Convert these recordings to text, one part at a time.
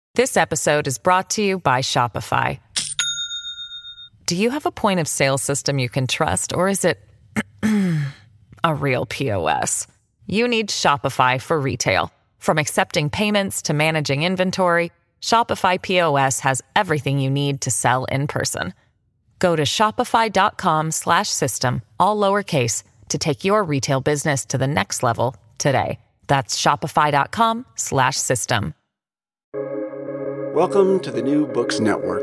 This episode is brought to you by Shopify. Do you have a point of sale system you can trust, or is it a real POS? You need Shopify for retail. From accepting payments to managing inventory, Shopify POS has everything you need to sell in person. Go to shopify.com/system, all lowercase, to take your retail business to the next level today. That's shopify.com/system. Welcome to the New Books Network.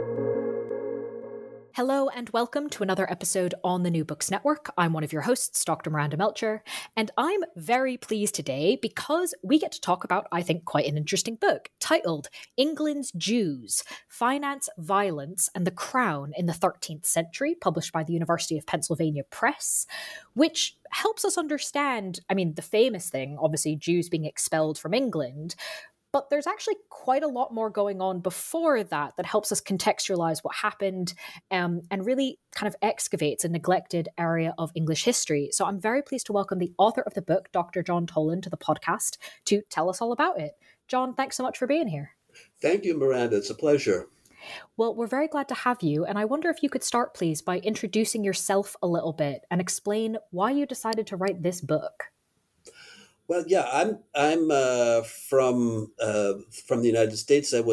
Hello and welcome to another episode on the New Books Network. I'm one of your hosts, Dr. Miranda Melcher, and I'm very pleased today because we get to talk about, I think, quite an interesting book titled England's Jews, Finance, Violence and the Crown in the 13th Century, published by the University of Pennsylvania Press, which helps us understand, the famous thing, obviously, Jews being expelled from England. But there's actually quite a lot more going on before that helps us contextualize what happened and really kind of excavates a neglected area of English history. So I'm very pleased to welcome the author of the book, Dr. John Toland, to the podcast to tell us all about it. John, thanks so much for being here. Thank you, Miranda. It's a pleasure. Well, we're very glad to have you. And I wonder if you could start, please, by introducing yourself a little bit and explain why you decided to write this book. Well, yeah, I'm from the United States. I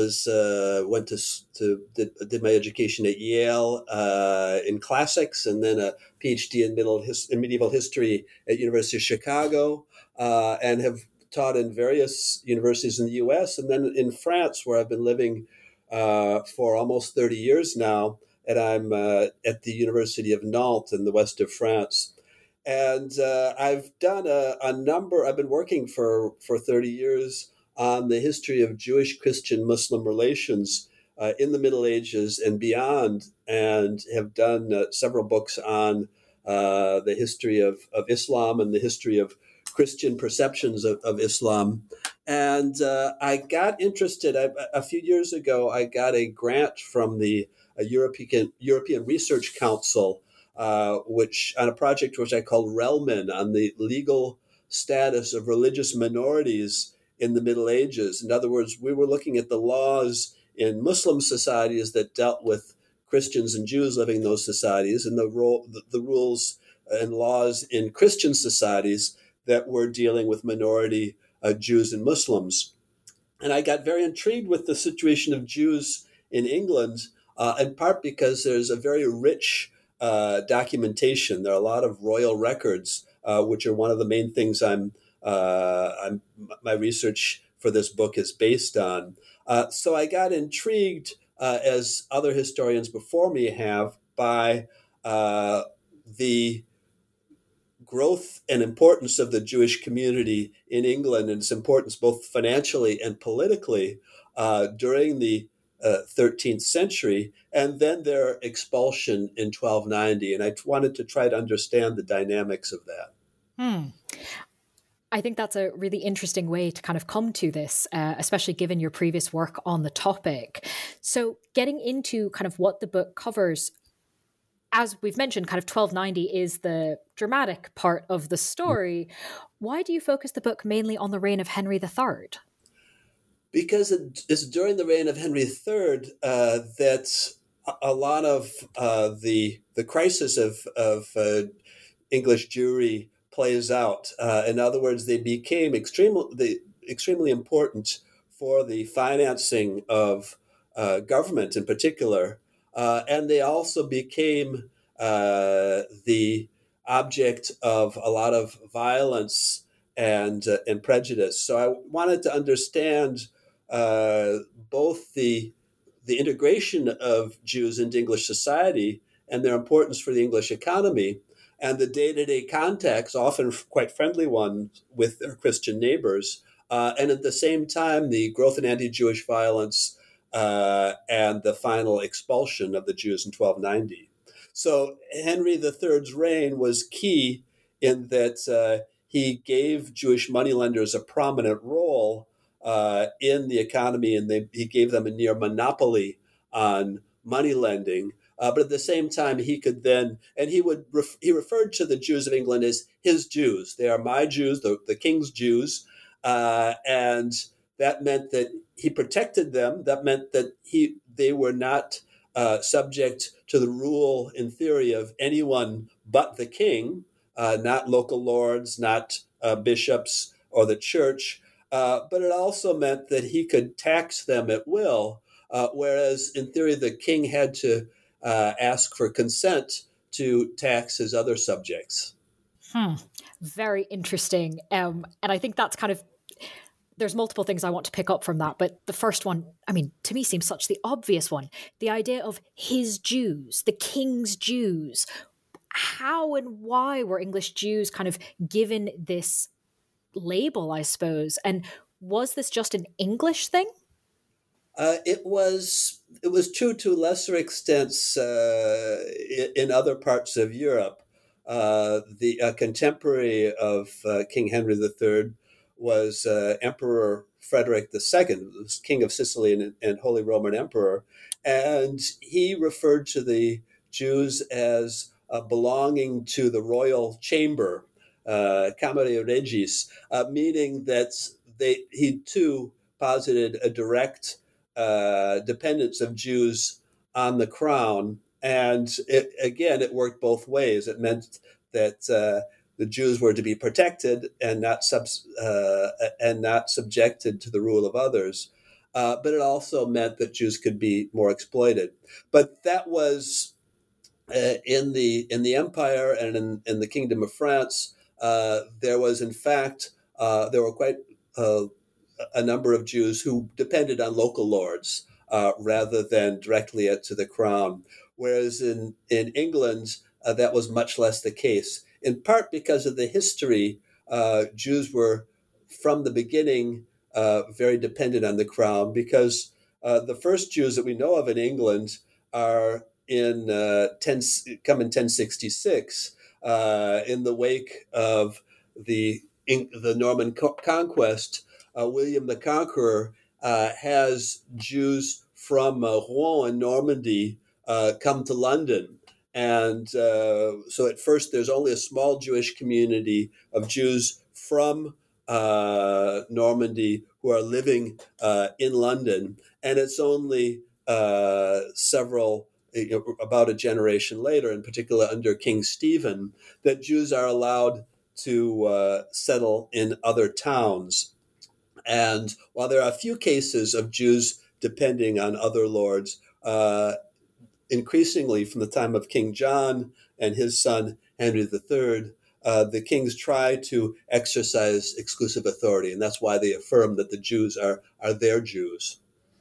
did my education at Yale in classics, and then a PhD in medieval history at University of Chicago, and have taught in various universities in the U.S. and then in France, where I've been living for almost 30 years now, and I'm at the University of Nantes in the west of France. And I've done I've been working for 30 years on the history of Jewish, Christian, Muslim relations in the Middle Ages and beyond, and have done several books on the history of Islam and the history of Christian perceptions of Islam. And I got interested, a few years ago, I got a grant from the European Research Council, which on a project which I called Relman, on the legal status of religious minorities in the Middle Ages. In other words, we were looking at the laws in Muslim societies that dealt with Christians and Jews living in those societies, and the rules and laws in Christian societies that were dealing with minority Jews and Muslims. And I got very intrigued with the situation of Jews in England, in part because there's a very rich documentation. There are a lot of royal records, which are one of the main things my research for this book is based on. So I got intrigued, as other historians before me have, by the growth and importance of the Jewish community in England, and its importance both financially and politically during the 13th century, and then their expulsion in 1290. And I wanted to try to understand the dynamics of that. I think that's a really interesting way to kind of come to this, especially given your previous work on the topic. So getting into kind of what the book covers, as we've mentioned, kind of 1290 is the dramatic part of the story. Why do you focus the book mainly on the reign of Henry III? Because it's during the reign of Henry III that a lot of the crisis of English Jewry plays out. In other words, they became extremely important for the financing of government in particular, and they also became the object of a lot of violence and prejudice. So I wanted to understand both the integration of Jews into English society and their importance for the English economy, and the day-to-day contacts, often quite friendly ones, with their Christian neighbors, and at the same time, the growth in anti-Jewish violence and the final expulsion of the Jews in 1290. So Henry III's reign was key in that he gave Jewish moneylenders a prominent role in the economy, and he gave them a near monopoly on money lending. But at the same time, he could then, and he referred to the Jews of England as his Jews. They are my Jews, the king's Jews, and that meant that he protected them. That meant that they were not subject to the rule, in theory, of anyone but the king, not local lords, not bishops or the church. But it also meant that he could tax them at will, whereas in theory the king had to ask for consent to tax his other subjects. Very interesting. And I think that's kind of, there's multiple things I want to pick up from that. But the first one, I mean, to me seems such the obvious one. The idea of his Jews, the king's Jews. How and why were English Jews kind of given this label, I suppose? And was this just an English thing? It was true to lesser extents in other parts of Europe. The contemporary of King Henry III was Emperor Frederick II, King of Sicily and Holy Roman Emperor, and he referred to the Jews as belonging to the royal chamber, Camere Regis, meaning that he too posited a direct dependence of Jews on the crown. And it worked both ways. It meant that the Jews were to be protected and not subjected to the rule of others. But it also meant that Jews could be more exploited. But that was in the empire and in the Kingdom of France. There was, in fact, there were quite a number of Jews who depended on local lords rather than directly to the crown. Whereas in England, that was much less the case, in part because of the history. Jews were, from the beginning, very dependent on the crown, because the first Jews that we know of in England are come in 1066, in the wake of the Norman conquest. William the Conqueror has Jews from Rouen and Normandy come to London. And so at first there's only a small Jewish community of Jews from Normandy who are living in London. And it's only about a generation later, in particular under King Stephen, that Jews are allowed to settle in other towns. And while there are a few cases of Jews depending on other lords, increasingly from the time of King John and his son Henry III, the kings try to exercise exclusive authority, and that's why they affirm that the Jews are their Jews.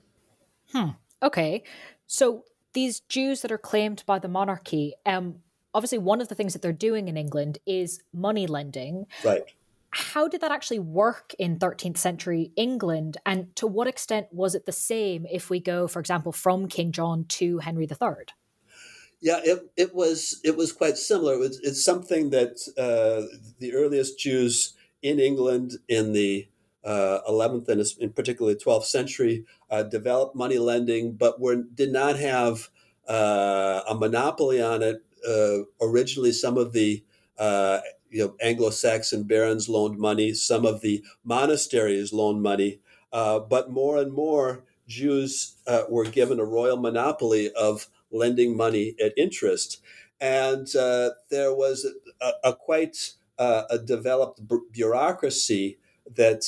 Okay, so these Jews that are claimed by the monarchy, obviously one of the things that they're doing in England is money lending. Right. How did that actually work in 13th century England? And to what extent was it the same if we go, for example, from King John to Henry III? Yeah, it was quite similar. It's something that the earliest Jews in England in the 11th and in particularly 12th century developed money lending, but did not have a monopoly on it. Originally, some of the Anglo-Saxon barons loaned money. Some of the monasteries loaned money. But more and more Jews were given a royal monopoly of lending money at interest. And there was a quite a developed bureaucracy that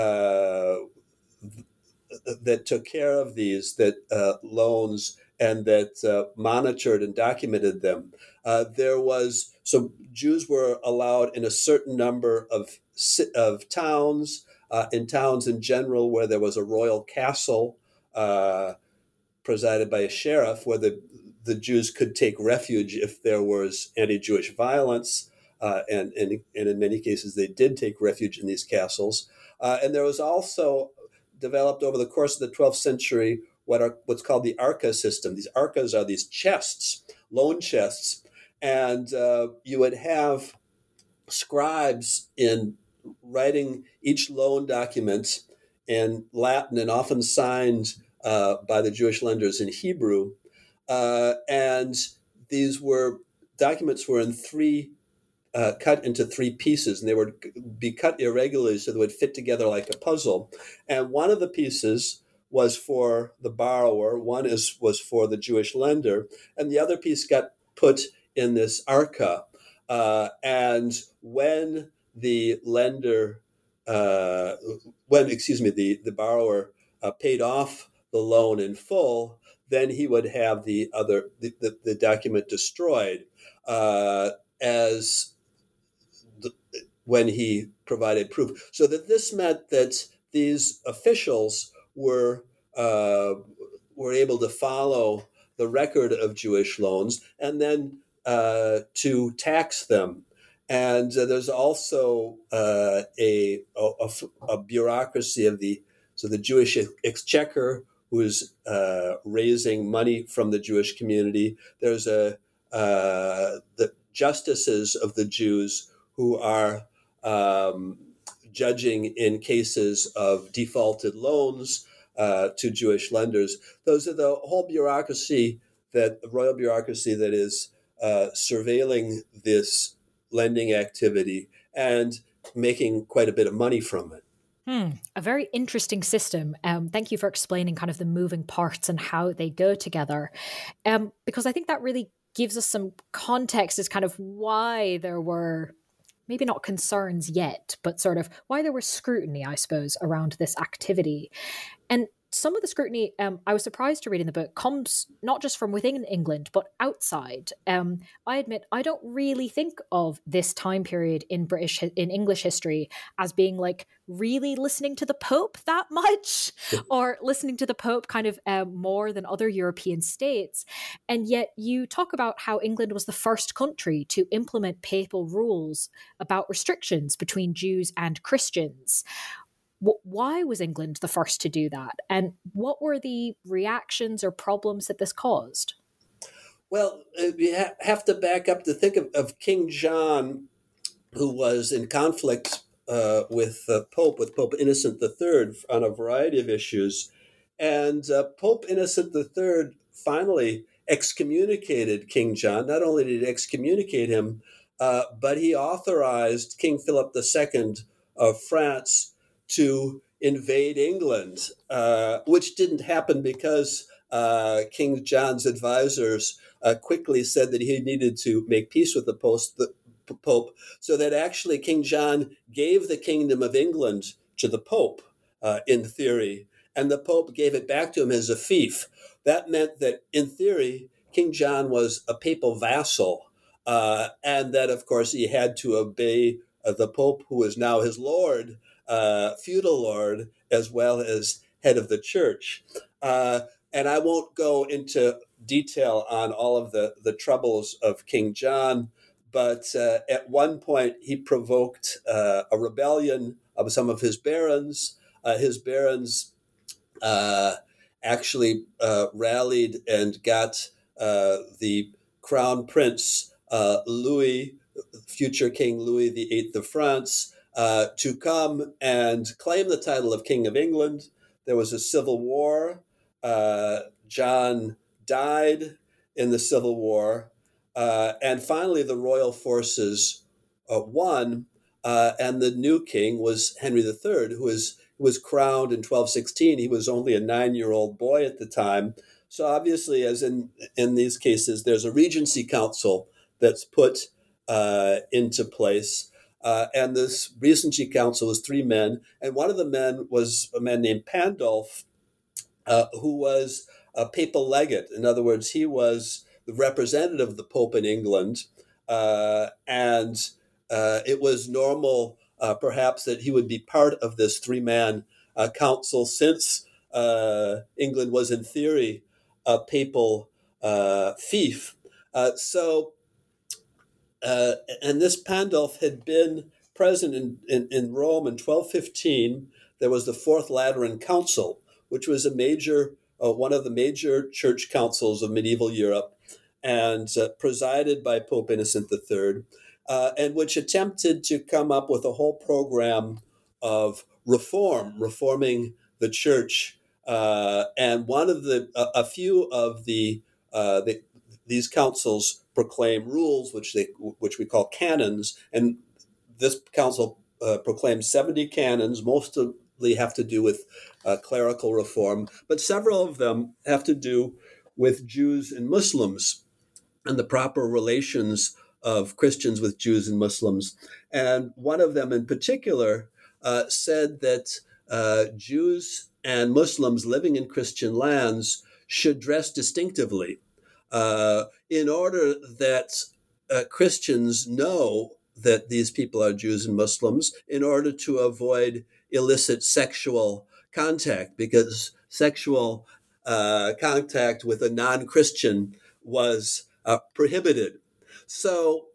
took care of these loans and that monitored and documented them. So Jews were allowed in a certain number of towns, in towns in general where there was a royal castle presided by a sheriff, where the Jews could take refuge if there was anti-Jewish violence, and in many cases they did take refuge in these castles. And there was also developed over the course of the 12th century what's called the arca system. These arcas are these chests, loan chests, and you would have scribes in writing each loan document in Latin and often signed by the Jewish lenders in Hebrew. And these documents were in three cut into three pieces, and they would be cut irregularly so they would fit together like a puzzle. And one of the pieces was for the borrower, was for the Jewish lender, and the other piece got put in this arca. And when the lender, the borrower paid off the loan in full, then he would have the document destroyed as when he provided proof. So that this meant that these officials were able to follow the record of Jewish loans and then to tax them. And there's also a bureaucracy of the Jewish exchequer, who is raising money from the Jewish community. There's the justices of the Jews, who are judging in cases of defaulted loans to Jewish lenders. Those are the whole bureaucracy, the royal bureaucracy that is surveilling this lending activity and making quite a bit of money from it. A very interesting system. Thank you for explaining kind of the moving parts and how they go together, because I think that really gives us some context as kind of why there were maybe not concerns yet, but sort of why there was scrutiny, I suppose, around this activity. And some of the scrutiny, I was surprised to read in the book, comes not just from within England, but outside. I admit, I don't really think of this time period in English history as being like really listening to the Pope that much, or listening to the Pope kind of more than other European states. And yet you talk about how England was the first country to implement papal rules about restrictions between Jews and Christians. Why was England the first to do that? And what were the reactions or problems that this caused? Well, we have to back up to think of King John, who was in conflict with Pope Innocent III on a variety of issues. And Pope Innocent III finally excommunicated King John. Not only did he excommunicate him, but he authorized King Philip II of France to invade England, which didn't happen because King John's advisors quickly said that he needed to make peace with the Pope, so that actually King John gave the kingdom of England to the Pope, in theory, and the Pope gave it back to him as a fief. That meant that, in theory, King John was a papal vassal, and that, of course, he had to obey the Pope, who is now his lord, feudal lord, as well as head of the church. And I won't go into detail on all of the troubles of King John, but at one point he provoked a rebellion of some of his barons. His barons actually rallied and got the crown prince, Louis, future King Louis VIII of France, to come and claim the title of King of England. There was a civil war. John died in the civil war. And finally, the royal forces won. And the new king was Henry III, who was crowned in 1216. He was only a 9-year-old boy at the time. So obviously, as in these cases, there's a regency council that's put into place. And this Regency Council was 3 men, and one of the men was a man named Pandulf, who was a papal legate. In other words, he was the representative of the Pope in England, and it was normal, perhaps, that he would be part of this 3-man council, since England was, in theory, a papal fief. And this Pandulf had been present in Rome in 1215. There was the Fourth Lateran Council, which was one of the major church councils of medieval Europe, and presided by Pope Innocent III, and which attempted to come up with a whole program of reforming the church. And one of a few of the these councils proclaim rules, which we call canons, and this council proclaims 70 canons. Mostly have to do with clerical reform, but several of them have to do with Jews and Muslims and the proper relations of Christians with Jews and Muslims. And one of them in particular said that Jews and Muslims living in Christian lands should dress distinctively in order that Christians know that these people are Jews and Muslims, in order to avoid illicit sexual contact, because sexual contact with a non-Christian was prohibited. So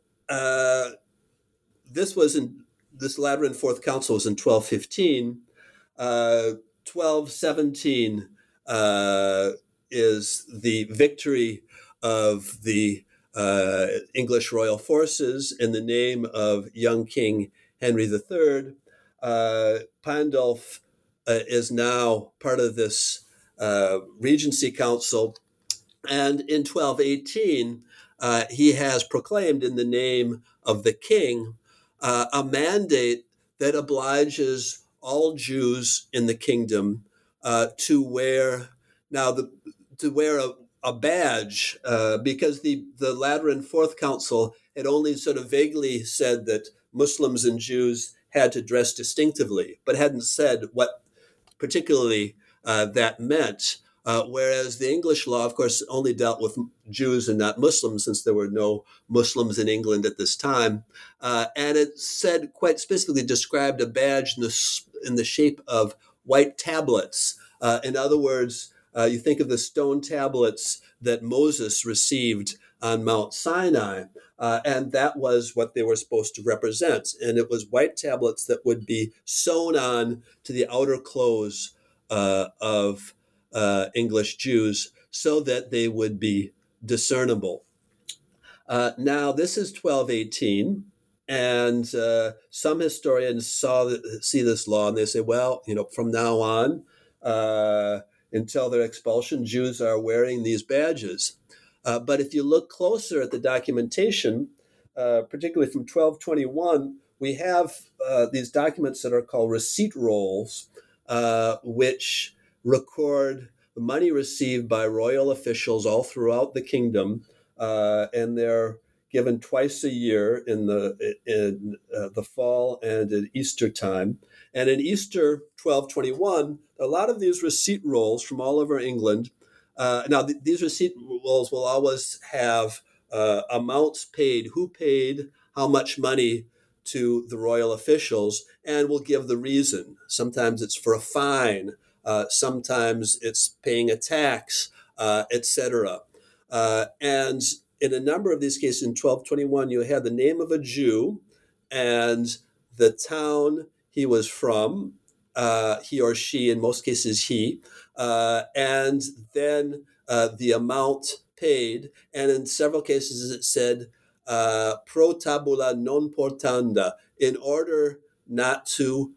this Lateran Fourth Council was in 1215. 1217 is the victory of the English royal forces in the name of young King Henry III. Pandulf is now part of this Regency Council, and in 1218 he has proclaimed in the name of the king a mandate that obliges all Jews in the kingdom to wear a badge, because the Lateran Fourth Council had only sort of vaguely said that Muslims and Jews had to dress distinctively, but hadn't said what particularly that meant. Whereas the English law, of course, only dealt with Jews and not Muslims, since there were no Muslims in England at this time. And it said, quite specifically described a badge in the shape of white tablets. In other words, you think of the stone tablets that Moses received on Mount Sinai, and that was what they were supposed to represent. And it was white tablets that would be sewn on to the outer clothes of English Jews so that they would be discernible. Now, this is 1218, and some historians see this law and they say, well, from now on, until their expulsion, Jews are wearing these badges. But if you look closer at the documentation, particularly from 1221, we have these documents that are called receipt rolls, which record the money received by royal officials all throughout the kingdom, and they're given twice a year in the fall and at Easter time. And in Easter 1221, a lot of these receipt rolls from all over England. Now, these receipt rolls will always have amounts paid, who paid how much money to the royal officials, and will give the reason. Sometimes it's for a fine, sometimes it's paying a tax, etc. And in a number of these cases, in 1221, you had the name of a Jew and the town he was from, he or she, in most cases he, and then the amount paid. And in several cases it said, pro tabula non portanda, in order not to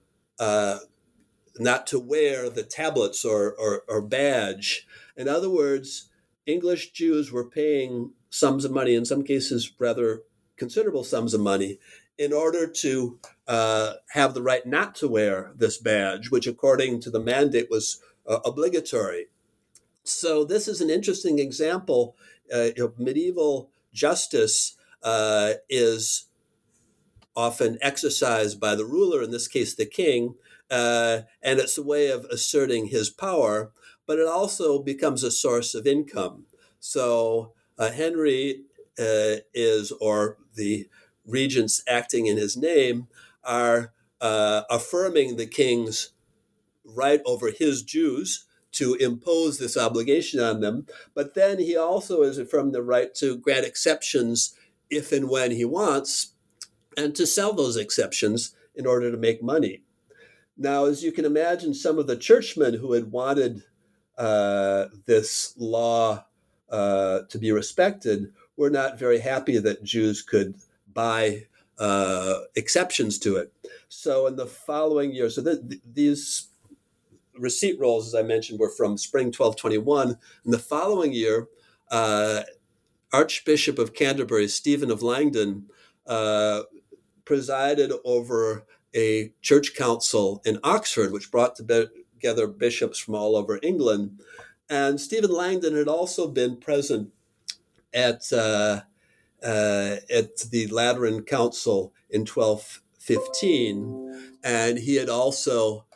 wear the tablets or badge. In other words, English Jews were paying sums of money, in some cases rather considerable sums of money, in order to have the right not to wear this badge, which according to the mandate was obligatory. So this is an interesting example. Medieval justice is often exercised by the ruler, in this case the king, and it's a way of asserting his power, but it also becomes a source of income. So Henry or the regents acting in his name, are affirming the king's right over his Jews to impose this obligation on them. But then he also is affirming the right to grant exceptions if and when he wants, and to sell those exceptions in order to make money. Now, as you can imagine, some of the churchmen who had wanted this law to be respected were not very happy that Jews could buy exceptions to it. So in the following year, these receipt rolls, as I mentioned, were from spring 1221. In the following year, Archbishop of Canterbury, Stephen of Langton, presided over a church council in Oxford, which brought together bishops from all over England. And Stephen Langton had also been present at the Lateran Council in 1215, and he had also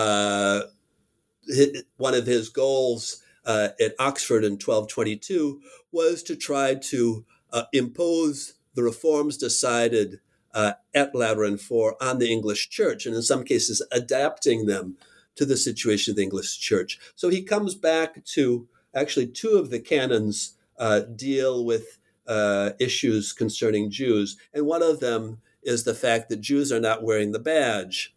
one of his goals at Oxford in 1222 was to try to impose the reforms decided at Lateran on the English Church, and in some cases adapting them to the situation of the English Church. So he comes back to actually two of the canons deal with issues concerning Jews, and one of them is the fact that Jews are not wearing the badge,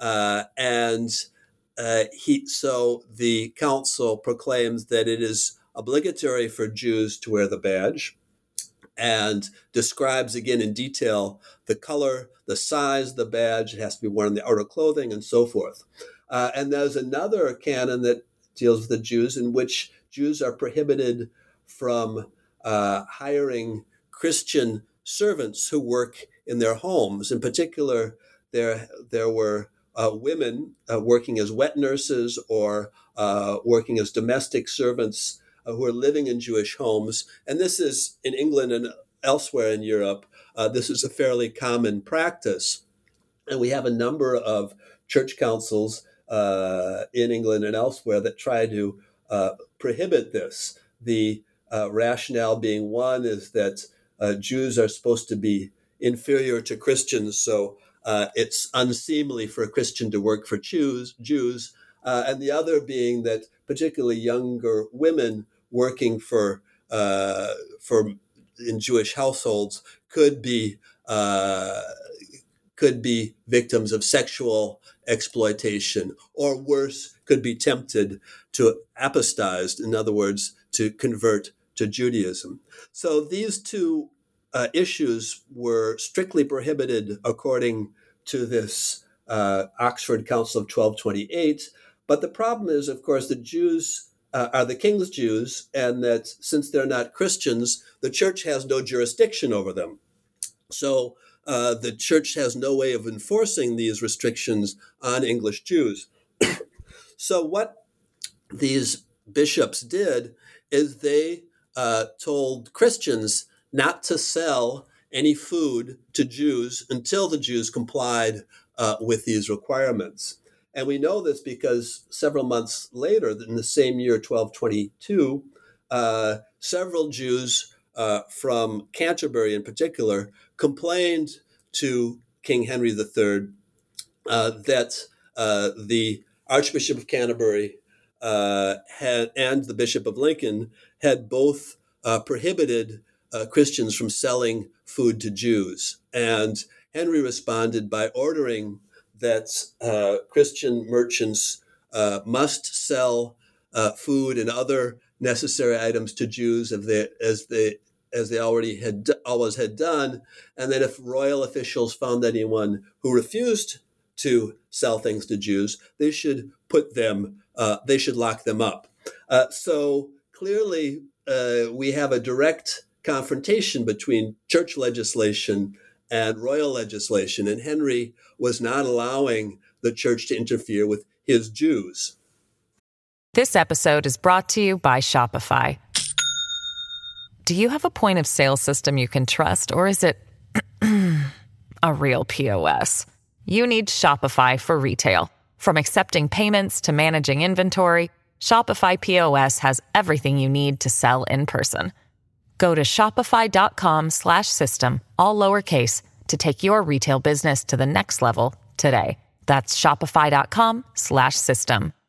so the council proclaims that it is obligatory for Jews to wear the badge, and describes again in detail the color, the size of the badge. It has to be worn in the outer clothing, and so forth. And there's another canon that deals with the Jews, in which Jews are prohibited from hiring Christian servants who work in their homes. In particular, there were women working as wet nurses or working as domestic servants who are living in Jewish homes. And this is in England and elsewhere in Europe. This is a fairly common practice. And we have a number of church councils in England and elsewhere that try to prohibit this. The rationale being, one is that Jews are supposed to be inferior to Christians, so it's unseemly for a Christian to work for Jews. And the other being that particularly younger women working in Jewish households could be victims of sexual exploitation, or worse, could be tempted to apostatize, in other words, to convert to Judaism. So these two issues were strictly prohibited according to this Oxford Council of 1228. But the problem is, of course, that Jews are the king's Jews, and that since they're not Christians, the church has no jurisdiction over them. So the church has no way of enforcing these restrictions on English Jews. So what these bishops did is they told Christians not to sell any food to Jews until the Jews complied with these requirements. And we know this because several months later, in the same year, 1222, several Jews from Canterbury in particular complained to King Henry III that the Archbishop of Canterbury and the Bishop of Lincoln had both prohibited Christians from selling food to Jews. And Henry responded by ordering that Christian merchants must sell food and other necessary items to Jews as they always had done, and that if royal officials found anyone who refused to sell things to Jews, they should lock them up. So clearly, we have a direct confrontation between church legislation and royal legislation, and Henry was not allowing the church to interfere with his Jews. This episode is brought to you by Shopify. Do you have a point of sale system you can trust, or is it a real POS? You need Shopify for retail. From accepting payments to managing inventory, Shopify POS has everything you need to sell in person. Go to shopify.com/system, all lowercase, to take your retail business to the next level today. That's shopify.com/system.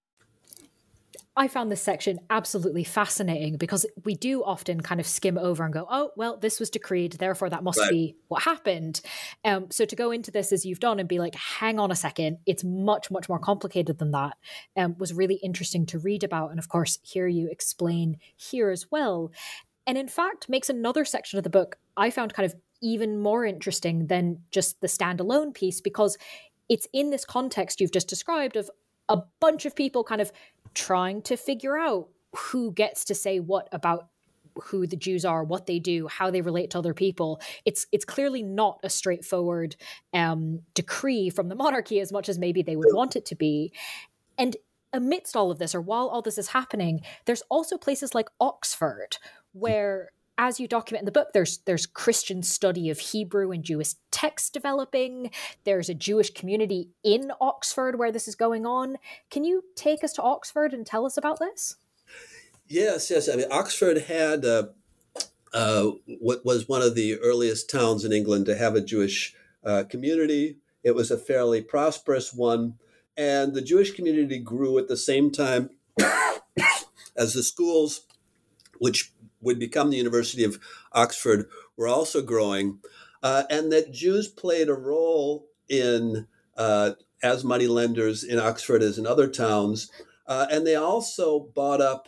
I found this section absolutely fascinating because we do often kind of skim over and go, oh, well, this was decreed, therefore that must be what happened. So to go into this as you've done and be like, hang on a second, it's much, much more complicated than that, was really interesting to read about. And of course, hear you explain here as well. And in fact, makes another section of the book I found kind of even more interesting than just the standalone piece, because it's in this context you've just described of a bunch of people kind of trying to figure out who gets to say what about who the Jews are, what they do, how they relate to other people. It's clearly not a straightforward decree from the monarchy as much as maybe they would want it to be. And amidst all of this, or while all this is happening, there's also places like Oxford, where, as you document in the book, there's Christian study of Hebrew and Jewish texts developing. There's a Jewish community in Oxford where this is going on. Can you take us to Oxford and tell us about this? Yes. I mean, Oxford had what was one of the earliest towns in England to have a Jewish community. It was a fairly prosperous one, and the Jewish community grew at the same time as the schools, which would become the University of Oxford, were also growing, and that Jews played a role in as moneylenders in Oxford as in other towns, and they also bought up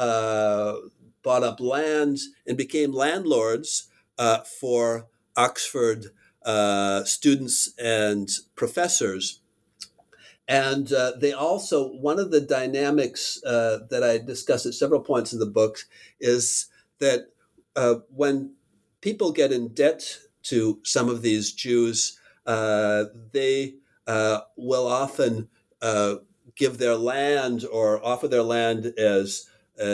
land and became landlords for Oxford students and professors. And they also, one of the dynamics that I discuss at several points in the book is that when people get in debt to some of these Jews, they will often give their land or offer their land as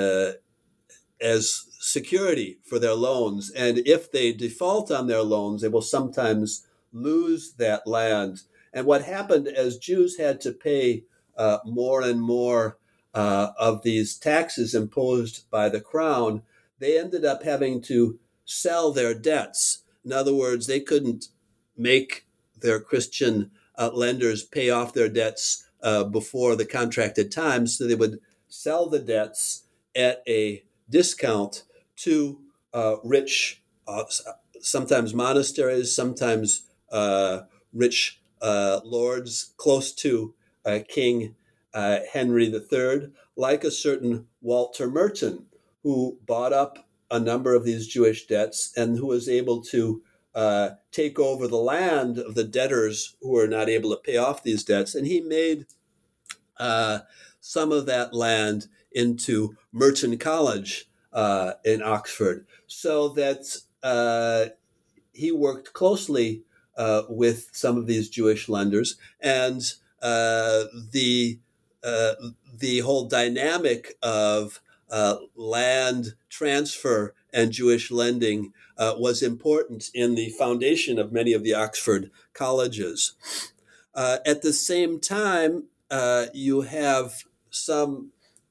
security for their loans. And if they default on their loans, they will sometimes lose that land. And what happened as Jews had to pay more and more of these taxes imposed by the crown, they ended up having to sell their debts. In other words, they couldn't make their Christian lenders pay off their debts before the contracted time, so they would sell the debts at a discount to rich, sometimes monasteries, sometimes rich lords close to King Henry III, like a certain Walter Merton, who bought up a number of these Jewish debts and who was able to take over the land of the debtors who were not able to pay off these debts. And he made some of that land into Merton College in Oxford, so that he worked closely with some of these Jewish lenders, and the whole dynamic of land transfer and Jewish lending was important in the foundation of many of the Oxford colleges. At the same time, you have some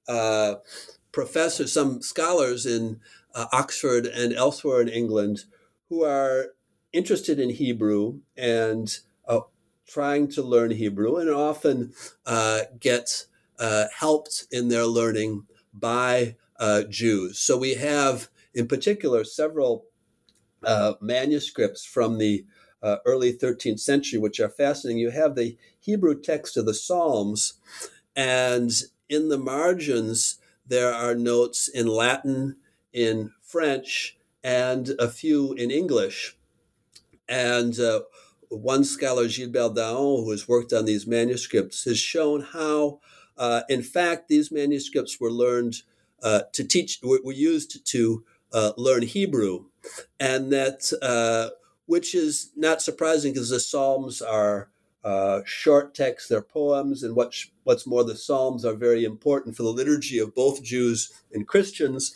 professors, some scholars in Oxford and elsewhere in England who are interested in Hebrew and trying to learn Hebrew, and often get helped in their learning by Jews. So we have, in particular, several manuscripts from the early 13th century, which are fascinating. You have the Hebrew text of the Psalms, and in the margins, there are notes in Latin, in French, and a few in English. And one scholar, Gilbert Daon, who has worked on these manuscripts, has shown how, in fact, these manuscripts were learned were used to learn Hebrew, and that, which is not surprising because the Psalms are short texts, they're poems, and what's more, the Psalms are very important for the liturgy of both Jews and Christians.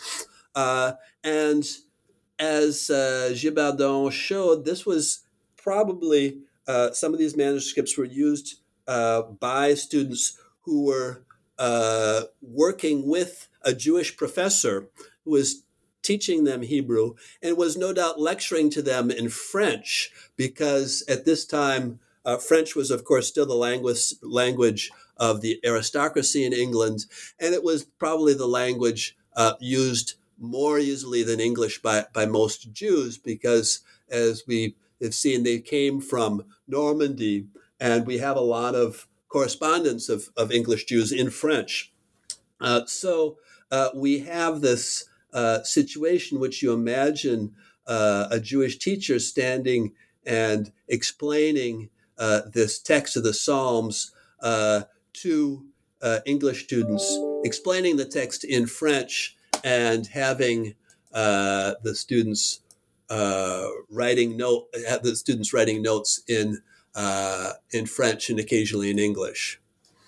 And as Gilbert Daon showed, this was probably, some of these manuscripts were used by students who were working with a Jewish professor who was teaching them Hebrew and was no doubt lecturing to them in French, because at this time, French was, of course, still the language of the aristocracy in England, and it was probably the language used more easily than English by most Jews, because, as we have seen, they came from Normandy, and we have a lot of correspondence of English Jews in French. So we have this situation which you imagine a Jewish teacher standing and explaining this text of the Psalms to English students, explaining the text in French, and having the students writing notes in French and occasionally in English.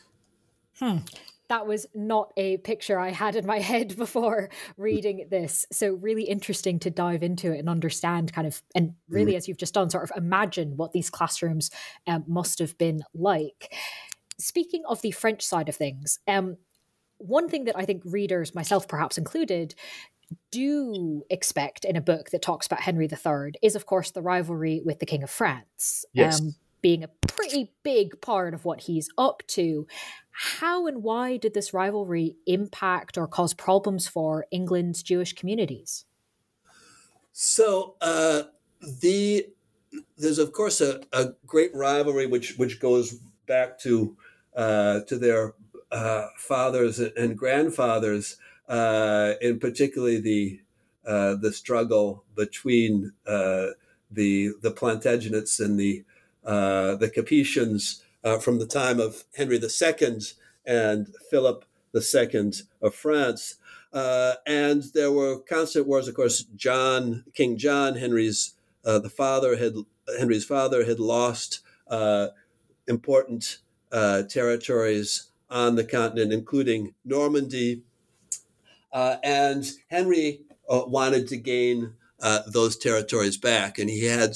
That was not a picture I had in my head before reading this. So really interesting to dive into it and understand and really, as you've just done, sort of imagine what these classrooms must have been like. Speaking of the French side of things, one thing that I think readers, myself perhaps included, do expect in a book that talks about Henry III is, of course, the rivalry with the King of France. Yes. Being a pretty big part of what he's up to. How and why did this rivalry impact or cause problems for England's Jewish communities? So there's of course a great rivalry which goes back to their fathers and grandfathers, in particularly the struggle between the Plantagenets and the Capetians from the time of Henry II and Philip II of France. And there were constant wars. Of course, King John, Henry's father had lost important territories on the continent, including Normandy, and Henry wanted to gain those territories back, and he had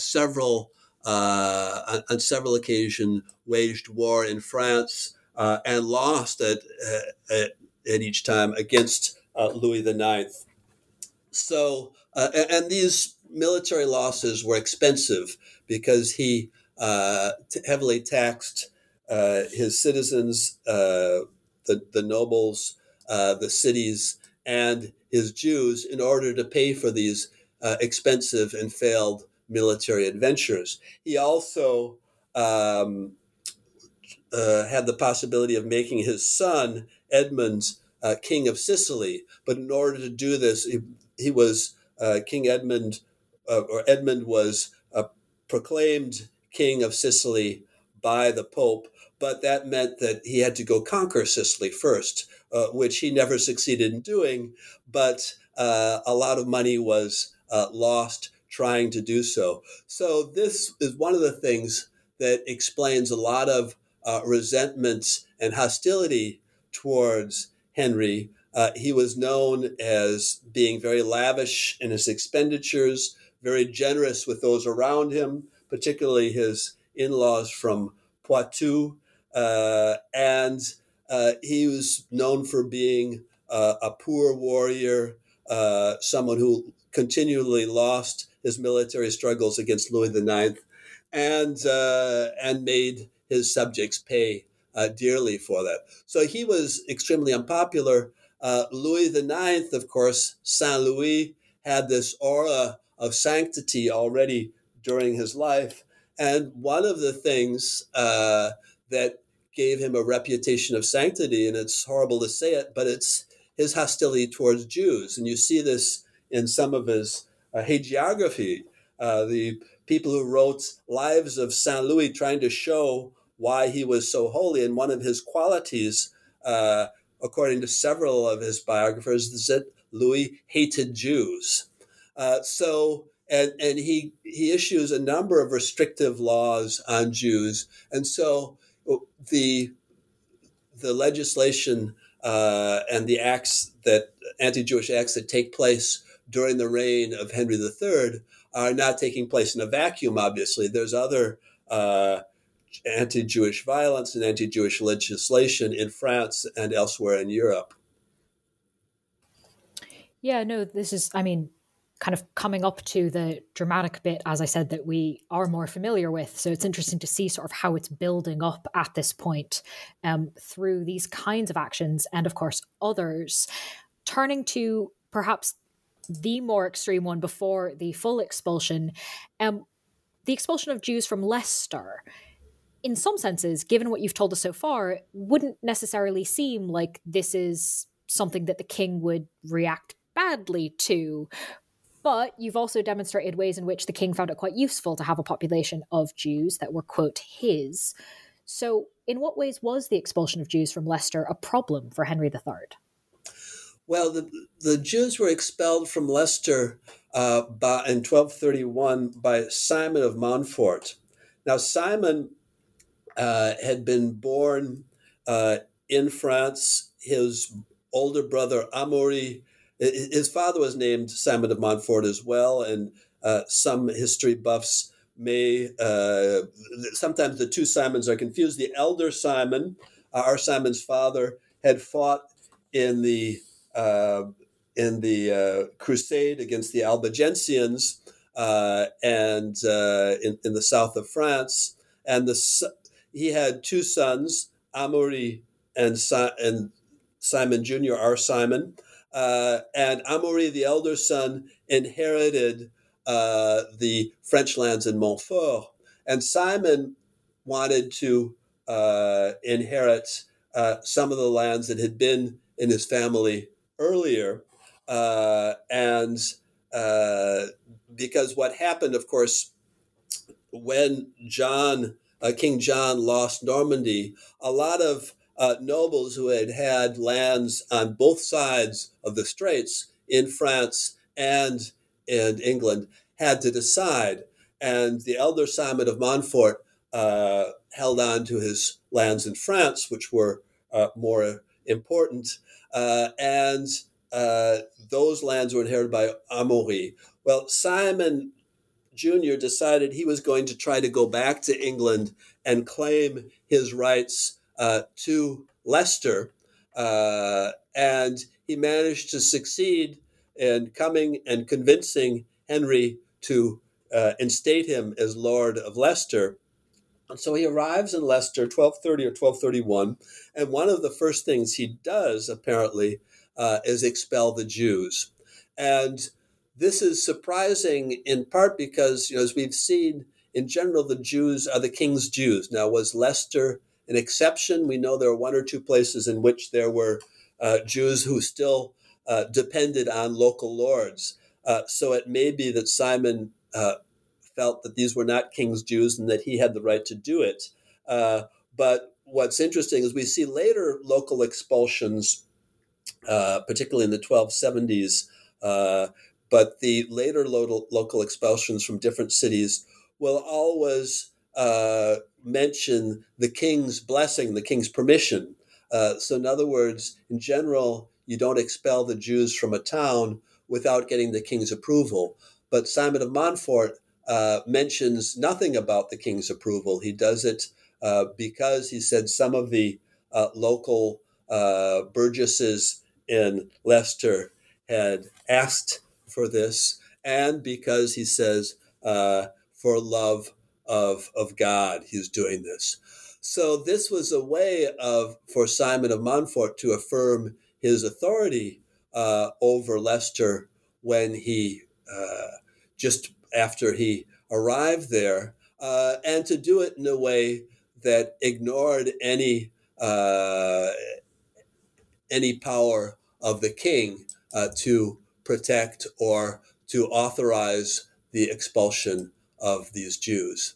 on several occasions waged war in France and lost at each time against Louis IX. So, and these military losses were expensive because he heavily taxed his citizens, the nobles, the cities, and his Jews in order to pay for these expensive and failed military adventures. He also had the possibility of making his son Edmund king of Sicily, but in order to do this, he was King Edmund, or Edmund was proclaimed king of Sicily by the Pope, but that meant that he had to go conquer Sicily first, which he never succeeded in doing, but a lot of money was lost trying to do so. So this is one of the things that explains a lot of resentment and hostility towards Henry. He was known as being very lavish in his expenditures, very generous with those around him, particularly his in-laws from Poitou. And he was known for being a poor warrior, someone who continually lost his military struggles against Louis IX, and made his subjects pay dearly for that. So he was extremely unpopular. Louis IX, of course, Saint Louis, had this aura of sanctity already during his life. And one of the things that gave him a reputation of sanctity, and it's horrible to say it, but it's his hostility towards Jews. And you see this in some of his hagiography. The people who wrote Lives of Saint Louis trying to show why he was so holy. And one of his qualities, according to several of his biographers, is that Louis hated Jews. And he issues a number of restrictive laws on Jews. And so the legislation and the anti-Jewish acts that take place during the reign of Henry III are not taking place in a vacuum, obviously. There's other anti-Jewish violence and anti-Jewish legislation in France and elsewhere in Europe. Yeah, no, this is, kind of coming up to the dramatic bit, as I said, that we are more familiar with. So it's interesting to see sort of how it's building up at this point through these kinds of actions and, of course, others. Turning to perhaps the more extreme one before the full expulsion, the expulsion of Jews from Leicester. In some senses, given what you've told us so far, wouldn't necessarily seem like this is something that the king would react badly to. But you've also demonstrated ways in which the king found it quite useful to have a population of Jews that were, quote, his. So in what ways was the expulsion of Jews from Leicester a problem for Henry III? Well, the Jews were expelled from Leicester in 1231 by Simon of Montfort. Now, Simon had been born in France. His older brother, Amaury, his father was named Simon of Montfort as well, and some history buffs may, sometimes the two Simons are confused. The elder Simon, our Simon's father, had fought in the crusade against the Albigensians and in the south of France, and he had two sons, Amaury and Simon Jr., our Simon. And Amaury, the elder son, inherited the French lands in Montfort. And Simon wanted to inherit some of the lands that had been in his family earlier. And because what happened, of course, when King John lost Normandy, a lot of nobles who had had lands on both sides of the straits in France and in England had to decide. And the elder Simon of Montfort held on to his lands in France, which were more important. And those lands were inherited by Amaury. Well, Simon Jr. decided he was going to try to go back to England and claim his rights to Leicester. And he managed to succeed in coming and convincing Henry to instate him as Lord of Leicester. And so he arrives in Leicester 1230 or 1231, and one of the first things he does, apparently, is expel the Jews. And this is surprising in part because, as we've seen, in general, the Jews are the king's Jews. Now, was Leicester an exception? We know there are one or two places in which there were Jews who still depended on local lords. So it may be that Simon felt that these were not king's Jews and that he had the right to do it. But what's interesting is we see later local expulsions, particularly in the 1270s, but the later local expulsions from different cities will always mention the king's blessing, the king's permission. So in other words, in general, you don't expel the Jews from a town without getting the king's approval. But Simon of Montfort mentions nothing about the king's approval. He does it because he said some of the local burgesses in Leicester had asked for this, and because he says for love of God, he's doing this. So this was a way for Simon of Montfort to affirm his authority over Leicester when he just after he arrived there, and to do it in a way that ignored any power of the king to protect or to authorize the expulsion of these Jews.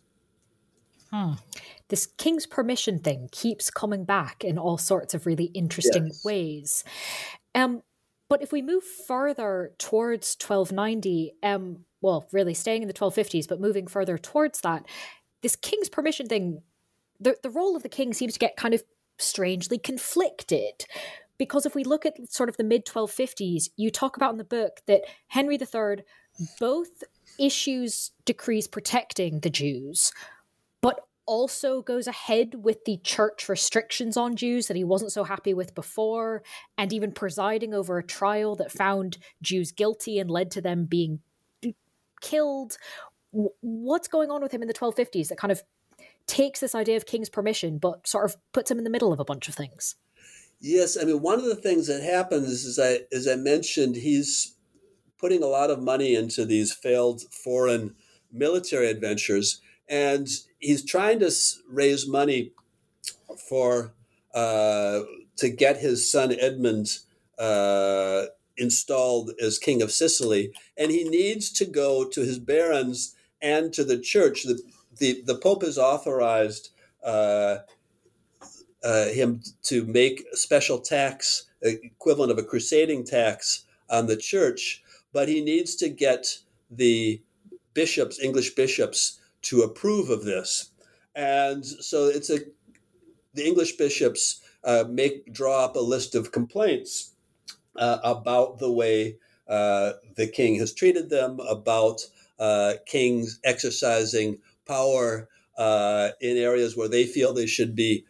This king's permission thing keeps coming back in all sorts of really interesting ways. But if we move further towards 1290, well, really staying in the 1250s, but moving further towards that, this king's permission thing, the role of the king seems to get kind of strangely conflicted. Because if we look at sort of the mid-1250s, you talk about in the book that Henry III both issues decrees protecting the Jews, but also goes ahead with the church restrictions on Jews that he wasn't so happy with before, and even presiding over a trial that found Jews guilty and led to them being killed. What's going on with him in the 1250s that kind of takes this idea of king's permission, but sort of puts him in the middle of a bunch of things? Yes, I mean, one of the things that happens is, as I mentioned, he's putting a lot of money into these failed foreign military adventures, and he's trying to raise money for to get his son Edmund installed as king of Sicily, and he needs to go to his barons and to the church. The Pope has authorized him to make a special tax equivalent of a crusading tax on the church, but he needs to get the bishops, English bishops, to approve of this. And so the English bishops draw up a list of complaints about the way the king has treated them, about kings exercising power in areas where they feel they should be.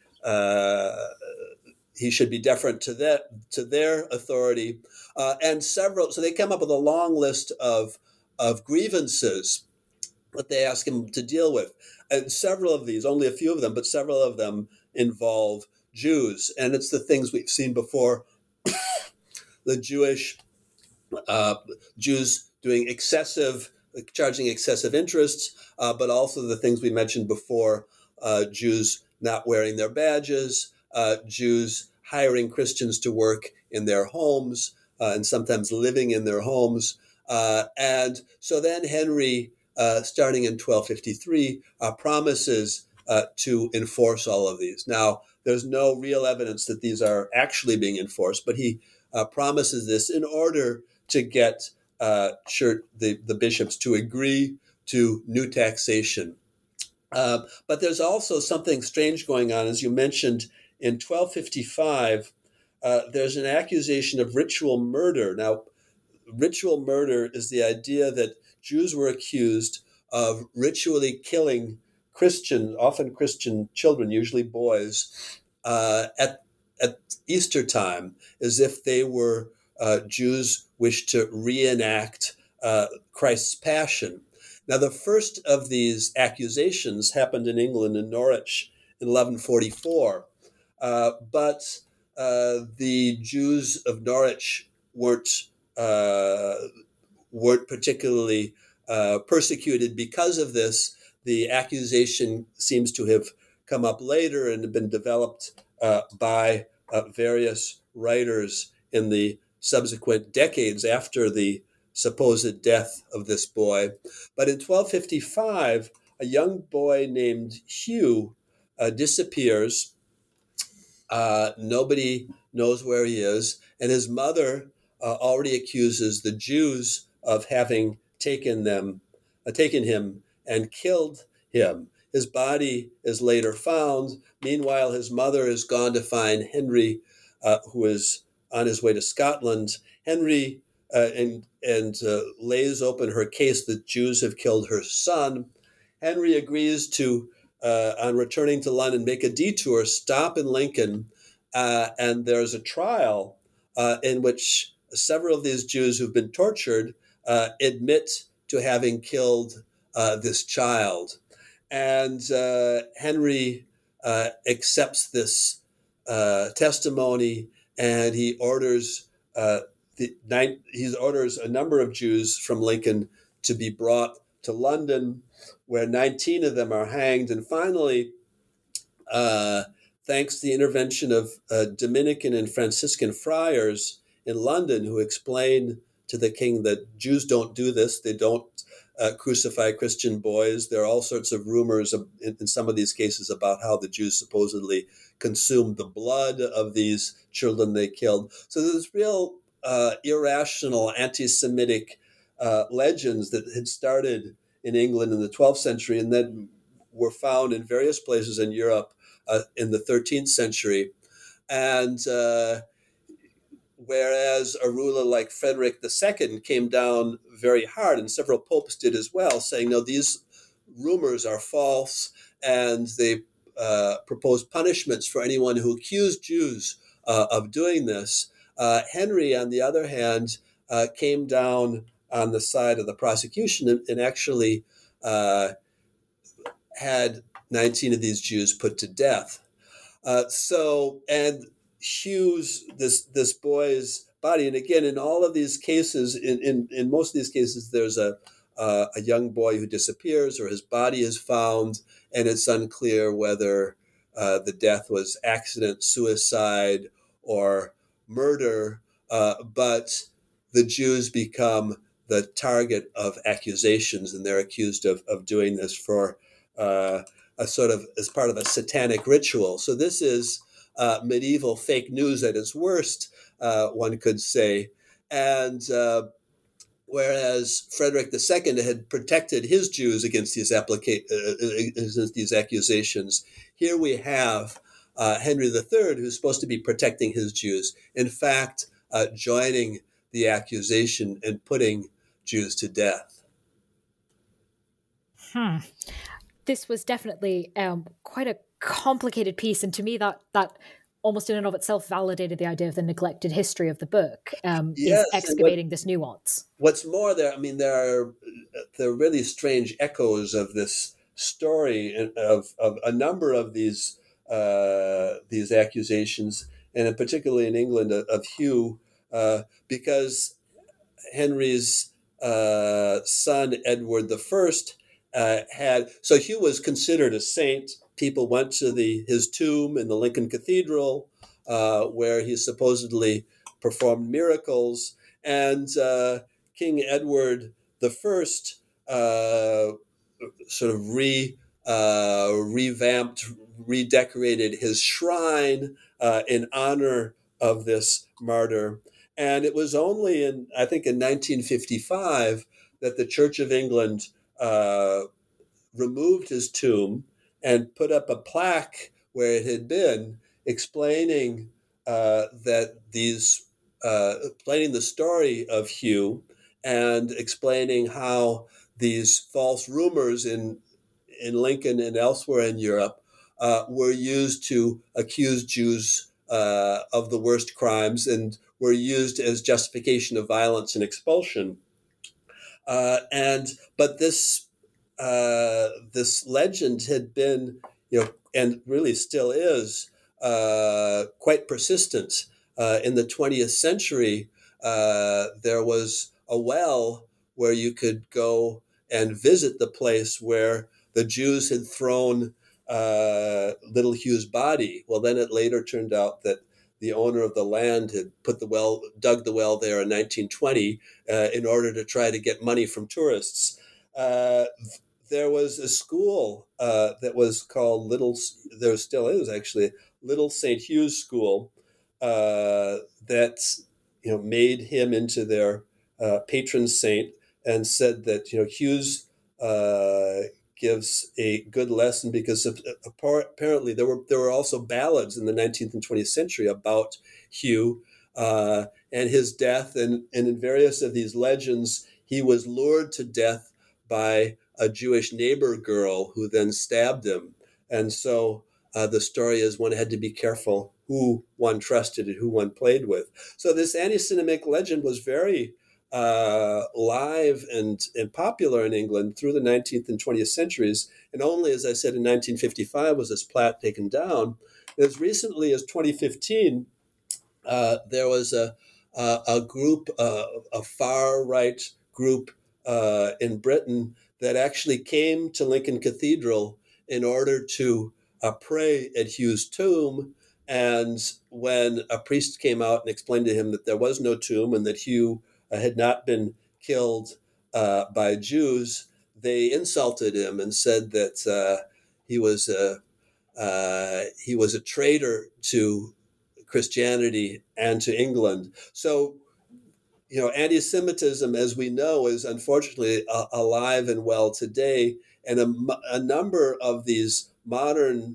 He should be deferent to their authority, and several. So they come up with a long list of grievances that they ask him to deal with, and several of these, only a few of them, but several of them involve Jews, and it's the things we've seen before: the Jews charging excessive interest, but also the things we mentioned before: Jews not wearing their badges, Jews hiring Christians to work in their homes, and sometimes living in their homes. And so then Henry, starting in 1253, promises to enforce all of these. Now, there's no real evidence that these are actually being enforced, but he promises this in order to get the bishops to agree to new taxation. But there's also something strange going on. As you mentioned, in 1255, there's an accusation of ritual murder. Now, ritual murder is the idea that Jews were accused of ritually killing often Christian children, usually boys, at Easter time, as if they were Jews wished to reenact Christ's Passion. Now, the first of these accusations happened in England, in Norwich, in 1144, but the Jews of Norwich weren't particularly persecuted because of this. The accusation seems to have come up later and been developed by various writers in the subsequent decades after the supposed death of this boy. But in 1255, a young boy named Hugh disappears. Nobody knows where he is, and his mother already accuses the Jews of having taken him and killed him. His body is later found. Meanwhile, his mother has gone to find Henry, who is on his way to Scotland. Henry lays open her case that Jews have killed her son. Henry agrees to, on returning to London, make a detour, stop in Lincoln, and there's a trial in which several of these Jews who've been tortured admit to having killed this child. And Henry accepts this testimony, and he orders a number of Jews from Lincoln to be brought to London, where 19 of them are hanged. And finally, thanks to the intervention of Dominican and Franciscan friars in London, who explained to the king that Jews don't do this. They don't crucify Christian boys. There are all sorts of rumors in some of these cases about how the Jews supposedly consumed the blood of these children they killed. So there's real irrational anti-Semitic legends that had started in England in the 12th century and then were found in various places in Europe in the 13th century. And whereas a ruler like Frederick II came down very hard, and several popes did as well, saying, no, these rumors are false, and they proposed punishments for anyone who accused Jews of doing this. Henry, on the other hand, came down on the side of the prosecution and actually had 19 of these Jews put to death. And Hugh's, this boy's body, and again, in all of these cases, in most of these cases, there's a young boy who disappears or his body is found, and it's unclear whether the death was accident, suicide, or murder, but the Jews become the target of accusations, and they're accused of doing this for a sort of as part of a satanic ritual. So this is medieval fake news at its worst, one could say. And whereas Frederick II had protected his Jews against these accusations, here we have Henry III, who's supposed to be protecting his Jews, in fact, joining the accusation and putting Jews to death. This was definitely quite a complicated piece, and to me that almost in and of itself validated the idea of the neglected history of the book, is excavating this nuance. What's more, there are really strange echoes of this story of a number of these accusations, and particularly in England of Hugh, because Henry's son Edward I so Hugh was considered a saint. People went to his tomb in the Lincoln Cathedral, where he supposedly performed miracles, and King Edward I sort of revamped, redecorated his shrine in honor of this martyr. And it was only in 1955, that the Church of England removed his tomb and put up a plaque where it had been, explaining explaining the story of Hugh, and explaining how these false rumors in Lincoln and elsewhere in Europe were used to accuse Jews of the worst crimes, and were used as justification of violence and expulsion. But this legend had been, and really still is, quite persistent. In the 20th century, there was a well where you could go and visit the place where the Jews had thrown little Hugh's body. Well, then it later turned out that the owner of the land had dug the well there in 1920 in order to try to get money from tourists. There was a school that was called there still is actually, Little St. Hugh's School, that made him into their patron saint, and said that Hughes gives a good lesson, because apparently there were also ballads in the 19th and 20th century about Hugh and his death, and in various of these legends, he was lured to death by a Jewish neighbor girl who then stabbed him. And so the story is one had to be careful who one trusted and who one played with. So this anti-Semitic legend was very live and popular in England through the 19th and 20th centuries. And only, as I said, in 1955 was this plaque taken down. As recently as 2015, there was a group, a far-right group in Britain that actually came to Lincoln Cathedral in order to pray at Hugh's tomb. And when a priest came out and explained to him that there was no tomb and that Hugh had not been killed by Jews, they insulted him and said that he was a traitor to Christianity and to England. So, anti-Semitism, as we know, is unfortunately alive and well today, and a number of these modern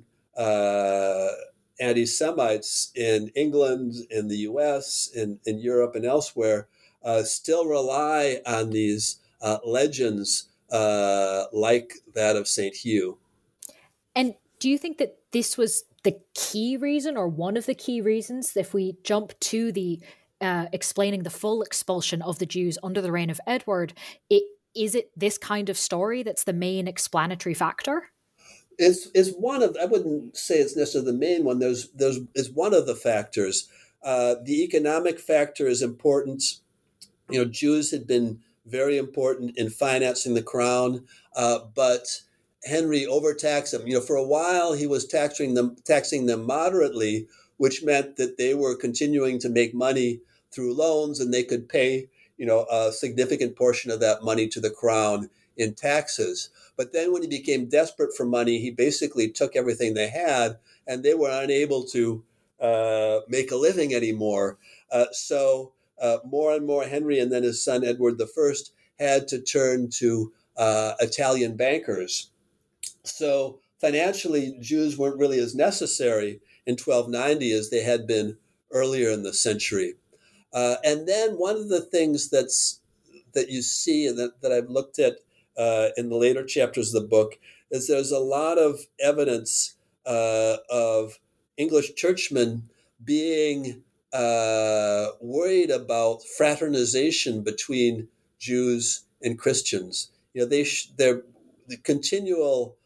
anti-Semites in England, in the U.S., in Europe, and elsewhere still rely on these legends like that of St. Hugh. And do you think that this was the key reason, or one of the key reasons, if we jump to the explaining the full expulsion of the Jews under the reign of Edward, is it this kind of story that's the main explanatory factor? Is one of, I wouldn't say it's necessarily the main one. There's is one of the factors. The economic factor is important. Jews had been very important in financing the crown, but Henry overtaxed them. For a while, he was taxing them moderately, which meant that they were continuing to make money through loans, and they could pay, a significant portion of that money to the crown in taxes. But then when he became desperate for money, he basically took everything they had, and they were unable to make a living anymore. So more and more Henry and then his son Edward I had to turn to Italian bankers. So financially, Jews weren't really as necessary in 1290 as they had been earlier in the century. And then one of the things that you see and that I've looked at in the later chapters of the book is there's a lot of evidence of English churchmen being worried about fraternization between Jews and Christians. They're the continual,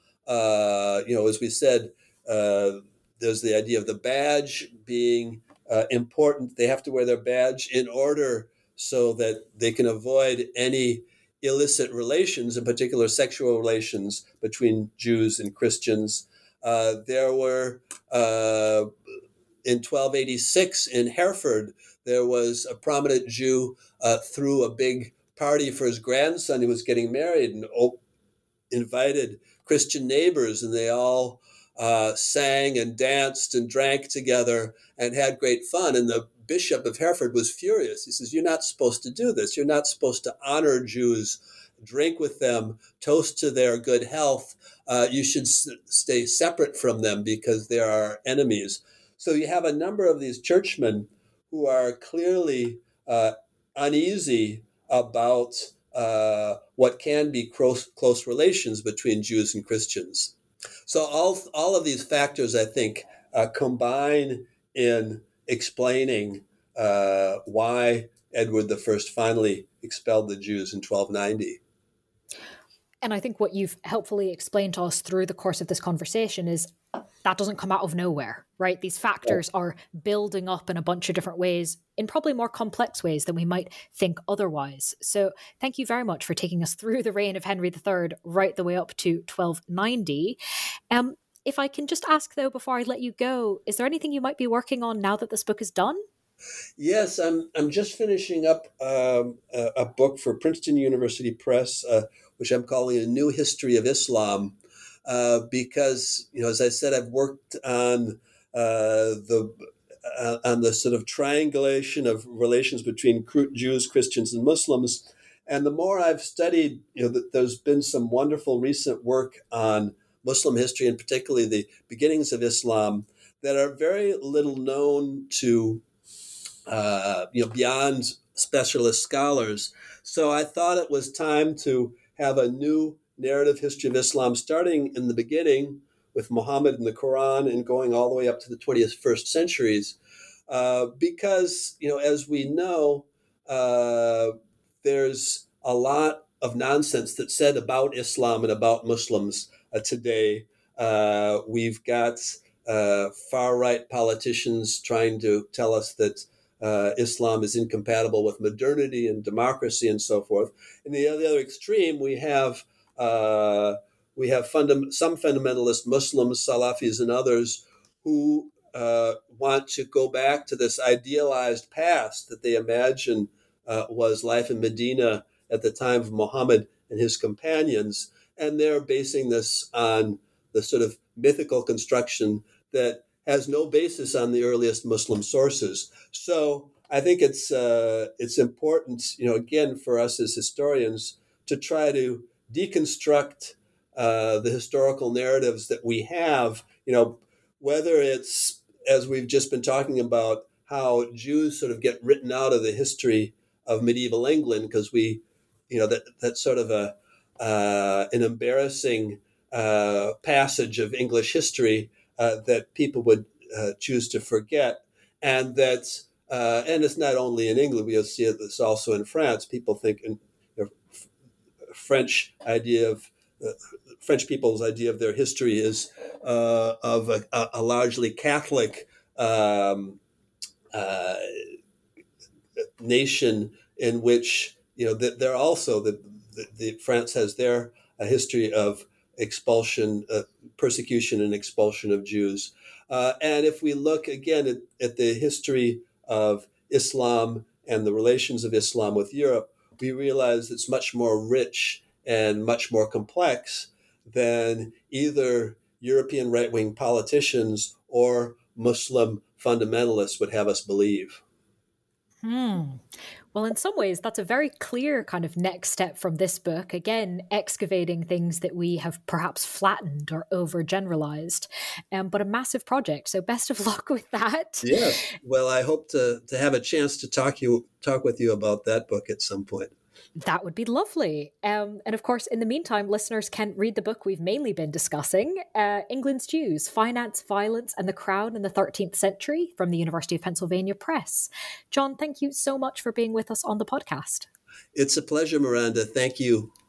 as we said, there's the idea of the badge being important. They have to wear their badge in order so that they can avoid any illicit relations, in particular sexual relations between Jews and Christians. There were, in 1286 in Hereford, there was a prominent Jew threw a big party for his grandson who was getting married and invited Christian neighbors, and they all sang and danced and drank together and had great fun. And the Bishop of Hereford was furious. He says, "You're not supposed to do this. You're not supposed to honor Jews, drink with them, toast to their good health. You should stay separate from them because they are our enemies." So you have a number of these churchmen who are clearly uneasy about what can be close relations between Jews and Christians. So all of these factors, I think, combine in explaining why Edward I finally expelled the Jews in 1290. And I think what you've helpfully explained to us through the course of this conversation is that doesn't come out of nowhere, right? These factors are building up in a bunch of different ways, in probably more complex ways than we might think otherwise. So thank you very much for taking us through the reign of Henry III right the way up to 1290. If I can just ask, though, before I let you go, is there anything you might be working on now that this book is done? Yes, I'm just finishing up a book for Princeton University Press, which I'm calling A New History of Islam, because, as I said, I've worked on the sort of triangulation of relations between Jews, Christians, and Muslims. And the more I've studied, there's been some wonderful recent work on Muslim history, and particularly the beginnings of Islam, that are very little known to beyond specialist scholars. So I thought it was time to have a new narrative history of Islam, starting in the beginning with Muhammad and the Quran and going all the way up to the 21st centuries. Because, as we know, there's a lot of nonsense that's said about Islam and about Muslims today. We've got far-right politicians trying to tell us that Islam is incompatible with modernity and democracy and so forth. And the other extreme, we have some fundamentalist Muslims, Salafis and others, who want to go back to this idealized past that they imagine was life in Medina at the time of Muhammad and his companions. And they're basing this on the sort of mythical construction that has no basis on the earliest Muslim sources. So I think it's important, again, for us as historians to try to deconstruct the historical narratives that we have, whether it's, as we've just been talking about, how Jews sort of get written out of the history of medieval England because that's sort of an embarrassing passage of English history that people would choose to forget, and that and it's not only in England. We'll see this also in France. People think French people's idea of their history is of a largely Catholic nation, in which they're also the France has their history of expulsion, persecution, and expulsion of Jews. And if we look again at the history of Islam and the relations of Islam with Europe, we realize it's much more rich and much more complex than either European right-wing politicians or Muslim fundamentalists would have us believe. Well, in some ways, that's a very clear kind of next step from this book. Again, excavating things that we have perhaps flattened or overgeneralized, but a massive project. So best of luck with that. Yes. Well, I hope to have a chance to talk with you about that book at some point. That would be lovely. And of course, in the meantime, listeners can read the book we've mainly been discussing, England's Jews, Finance, Violence, and the Crown in the 13th Century from the University of Pennsylvania Press. John, thank you so much for being with us on the podcast. It's a pleasure, Miranda. Thank you.